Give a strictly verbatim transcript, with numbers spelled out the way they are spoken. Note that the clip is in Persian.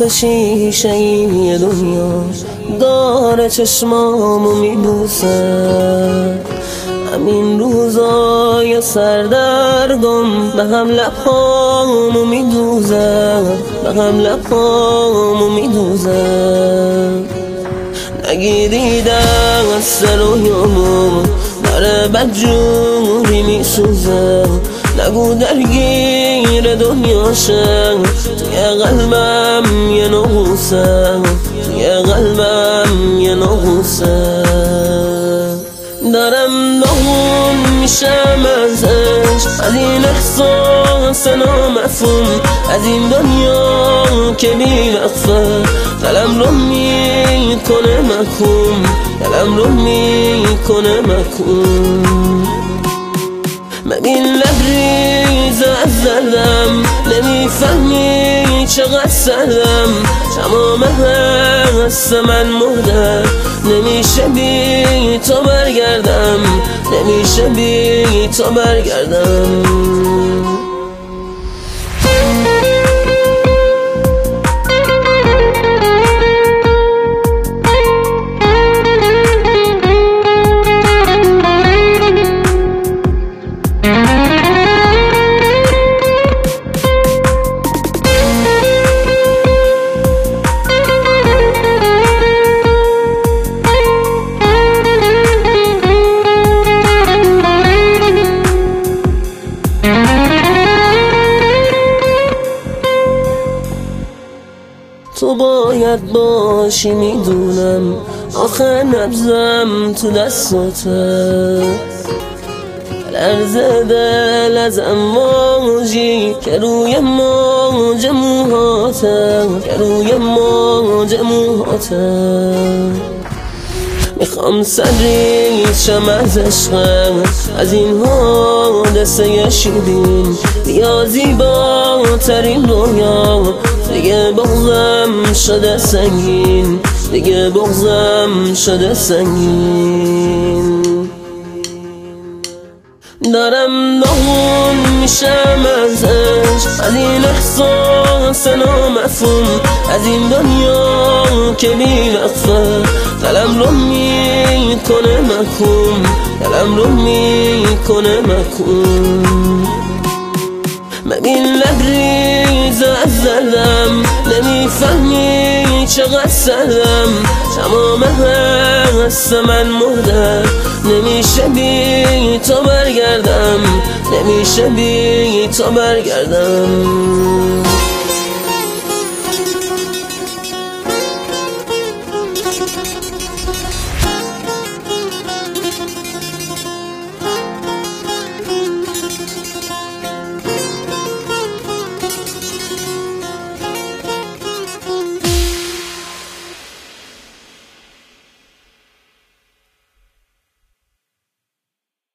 به شیشه ای دنیا داره چشمامو میبوسه. همین روزای سردرگم به هم لبهامو میدوزه، به هم لبهامو میدوزه. نگیری دست رویامو داره بدجوری میسوزه. نگو درگیر دنیاشه، توی قلبم یه نغوسه، توی قلبم یه نغوسه. دارم ناغون میشم ازش، از این احساس نامفهوم، از این دنیا که بی‌وقفه. دلم رو میکنه محکوم، دلم رو میکنه محکوم. ببین لبریز از دردم، نمیفهمی چقدر سردم. تمام حس من مرده، نمیشه بی تو برگردم، نمیشه بی تو برگردم. تو باید باشی میدونم، آخه نبضم تو دستاته. لرزه دل از امواجی که روی موج موهاته، که روی موج موهاته. میخوام سرریز شم از عشقم، از این حادثه شیرین. بیا زیباترین رویا، دیگه بغضم شده سنگین، دیگه بغضم شده سنگین. دارم ناغون میشم ازش، از این احساس نامفهوم، از این دنیا که بی‌وقفه. دلم رو میکنه محکوم، دلم رو میکنه محکوم. ببین لبریز از دردم، نمیفهمی چقدر سردم. تمام حس من مرده، نمیشه بی تو برگردم، نمیشه بی تو برگردم.